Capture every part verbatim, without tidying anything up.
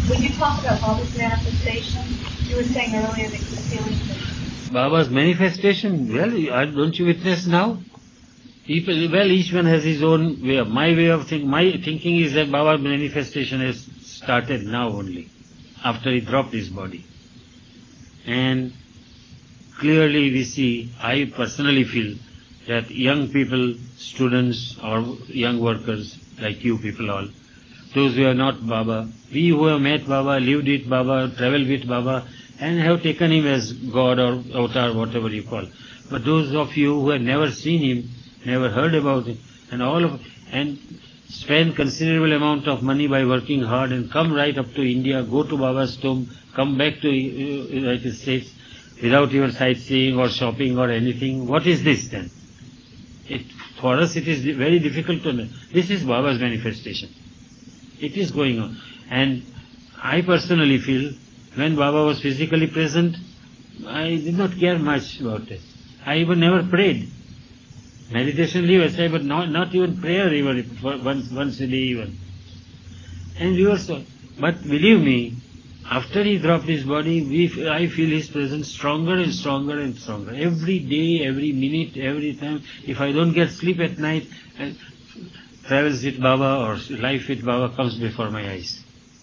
When you talk about Baba's manifestation, you were saying earlier that you're feeling that Baba's manifestation, well, I- don't you witness now? People, well, each one has his own way of, my way of thinking, my thinking is that Baba's manifestation has started now only, after he dropped his body. And clearly we see, I personally feel, that young people, students or young workers, like you people all, those who are not Baba, we who have met Baba, lived with Baba, travelled with Baba, and have taken him as God or avatar, whatever you call. But those of you who have never seen him, never heard about him, and all of, and spend considerable amount of money by working hard and come right up to India, go to Baba's tomb, come back to uh, United States without even sightseeing or shopping or anything. What is this then? It, for us it is very difficult to know. This is Baba's manifestation. It is going on. And I personally feel, when Baba was physically present, I did not care much about it. I even never prayed. Meditation leave aside, but not, not even prayer even, for once, once a day even. And we were so, but believe me, after he dropped his body, we, I feel his presence stronger and stronger and stronger. Every day, every minute, every time. If I don't get sleep at night, uh, travels with Baba or life with Baba comes before my eyes.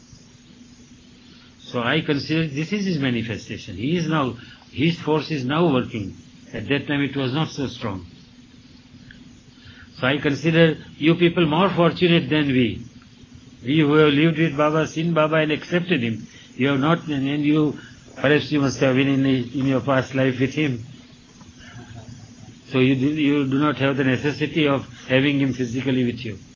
So I consider this is his manifestation. He is now, his force is now working. At that time it was not so strong. So I consider you people more fortunate than we. We who have lived with Baba, seen Baba and accepted him. You have not, and you, perhaps you must have been in, in your past life with him. So you do, you do not have the necessity of having him physically with you.